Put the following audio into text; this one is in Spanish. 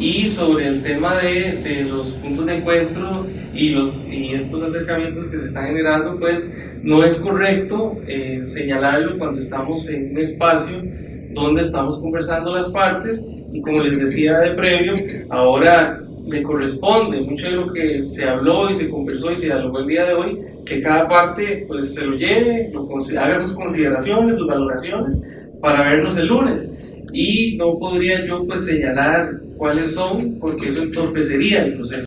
Y sobre el tema de los puntos de encuentro y estos acercamientos que se están generando, pues no es correcto señalarlo cuando estamos en un espacio donde estamos conversando las partes, y como les decía de previo, ahora le corresponde mucho de lo que se habló y se conversó y se dialogó el día de hoy, que cada parte pues se lo lleve, haga sus consideraciones, sus valoraciones, para vernos el lunes. Y no podría yo pues señalar cuáles son, porque eso entorpecería el proceso.